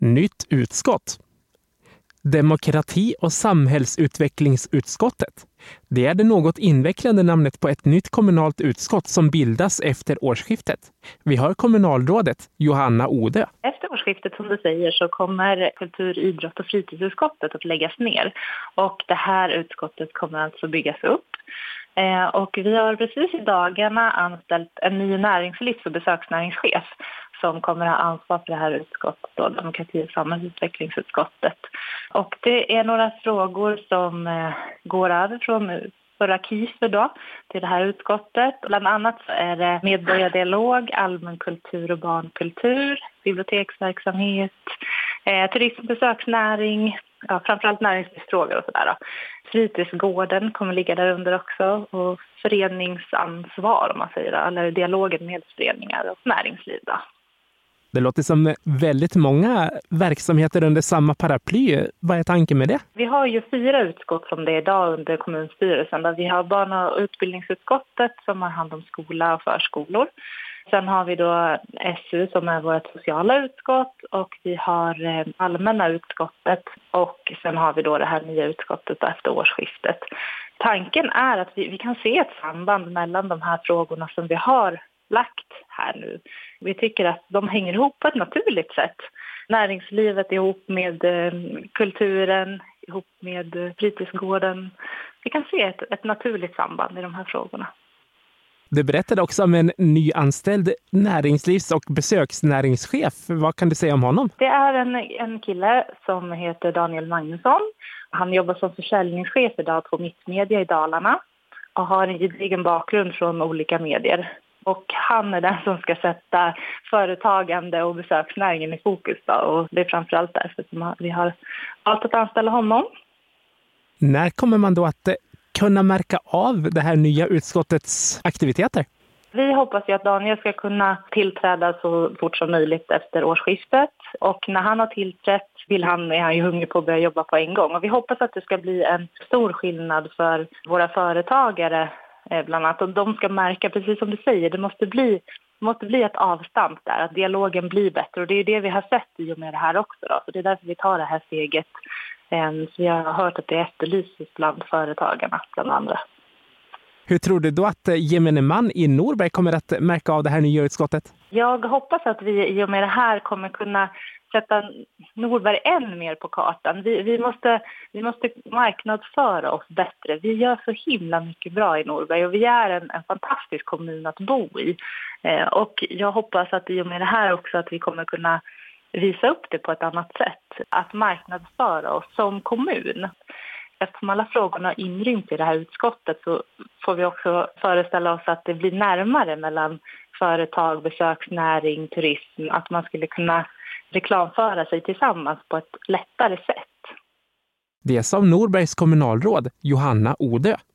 Nytt utskott. Demokrati- och samhällsutvecklingsutskottet. Det är det något invecklande namnet på ett nytt kommunalt utskott som bildas efter årsskiftet. Vi har kommunalrådet Johanna Odö. Efter årsskiftet, som du säger, så kommer kultur-, idrott- och fritidsutskottet att läggas ner. Och det här utskottet kommer alltså byggas upp. Och vi har precis i dagarna anställt en ny näringslivs- och besöksnäringschef som kommer att ha ansvar för det här utskottet, då, demokrati- och samhällsutvecklingsutskottet. Och det är några frågor som går över från förra KIFER då till det här utskottet. Bland annat så är det medborgardialog, allmänkultur och barnkultur, biblioteksverksamhet, turism- och besöksnäring, framförallt näringslivsfrågor och sådär. Fritidsgården kommer ligga där under också, och föreningsansvar om man säger det, eller dialogen med föreningar och näringsliv då. Det låter som väldigt många verksamheter under samma paraply. Vad är tanken med det? Vi har ju 4 utskott som det är idag under kommunstyrelsen. Där vi har barn- och utbildningsutskottet som har hand om skola och förskolor. Sen har vi då SU som är vårt sociala utskott, och vi har allmänna utskottet, och sen har vi då det här nya utskottet efter årsskiftet. Tanken är att vi kan se ett samband mellan de här frågorna som vi har lagt här nu. Vi tycker att de hänger ihop på ett naturligt sätt. Näringslivet ihop med kulturen, ihop med fritidsgården. Vi kan se ett naturligt samband i de här frågorna. Du berättade också om en nyanställd näringslivs- och besöksnäringschef. Vad kan du säga om honom? Det är en kille som heter Daniel Magnusson. Han jobbar som försäljningschef idag på Mittmedia i Dalarna och har en gedigen bakgrund från olika medier. Och han är den som ska sätta företagande och besöksnäringen i fokus då. Och det är framförallt därför som vi har valt att anställa honom. När kommer man då att kunna märka av det här nya utskottets aktiviteter? Vi hoppas ju att Daniel ska kunna tillträda så fort som möjligt efter årsskiftet. Och när han har tillträtt är han ju hungrig på att börja jobba på en gång. Och vi hoppas att det ska bli en stor skillnad för våra företagare bland annat. Och de ska märka, precis som du säger, det måste bli ett avstamp där. Att dialogen blir bättre. Och det är det vi har sett i och med det här också då. Så det är därför vi tar det här steget. Så vi har hört att det efterlyses bland företagarna, bland andra. Hur tror du då att gemene man i Norberg kommer att märka av det här nya utskottet? Jag hoppas att vi i och med det här kommer kunna sätta Norberg än mer på kartan. Vi måste marknadsföra oss bättre. Vi gör så himla mycket bra i Norberg och vi är en fantastisk kommun att bo i. Och jag hoppas att i och med det här också att vi kommer kunna visa upp det på ett annat sätt. Att marknadsföra oss som kommun. Eftersom alla frågorna inryms i det här utskottet så får vi också föreställa oss att det blir närmare mellan företag, besöksnäring, turism. Att man skulle kunna reklamföra sig tillsammans på ett lättare sätt. Det sa Norbergs kommunalråd Johanna Odö.